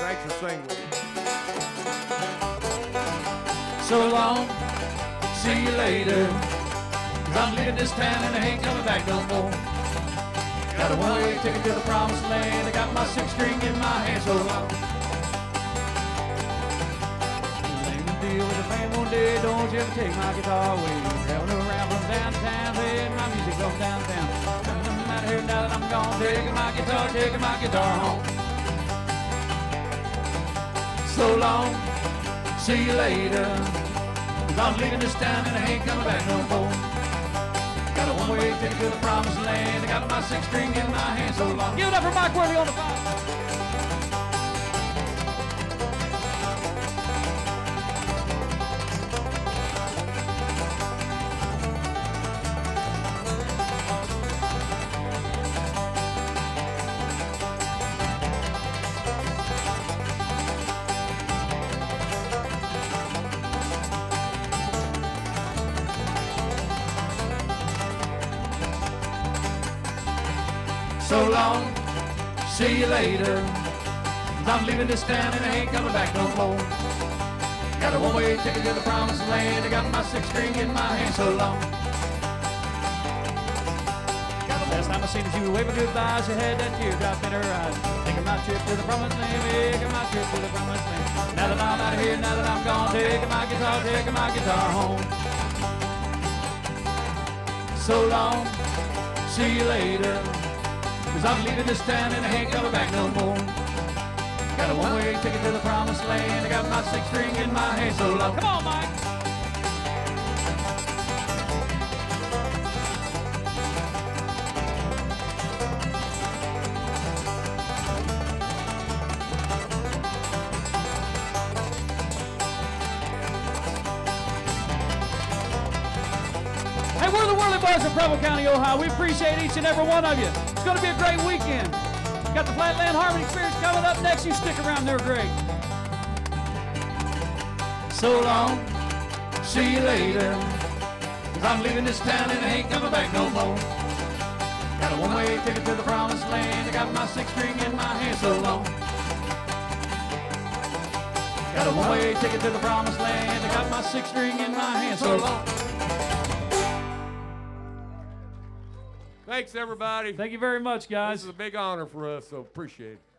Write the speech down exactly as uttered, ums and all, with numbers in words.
Thanks for singing with me. So long, see you later. Cause I'm leaving this town and I ain't coming back no more. Got a one-way ticket to the promised land. I got my six string in my hand. So long. Lame deal with the band one day. Don't you ever take my guitar away. Traveling around from downtown, playing my music from downtown. I'm out here now that I'm gone. Taking my guitar, taking my guitar home. So long, see you later. Cause I'm leaving this town and I ain't coming back no more. Got a one-way ticket to the promised land. I got my six string in my hand. So long. Give it up for Mike Worley on the five. So long, see you later. I'm leaving this town and I ain't coming back no more. Got a one-way ticket to the promised land. I got my six string in my hand. So long. Last time I seen you waving goodbye, she had that teardrop in her eyes. Taking my trip to the promised land, making my trip to the promised land. Now that I'm out of here, now that I'm gone, taking my guitar, taking my guitar home. So long, see you later. Cause I'm leaving this town and I ain't coming back no more. Got a one-way ticket to the promised land. I got my six string in my hand. So long. Come on, Mike. Hey, we're the Whirly Boys of Preble County, Ohio. We appreciate each and every one of you. It's going to be a great weekend. Got the Flatland Harmony Experience coming up next. You stick around, they're great. So long, see you later. Cause I'm leaving this town and I ain't coming back no more. Got a one-way ticket to the promised land. I got my six string in my hand. So long. Got a one-way ticket to the promised land. I got my six string in my hand. So long. Thanks, everybody. Thank you very much, guys. This is a big honor for us, so appreciate it.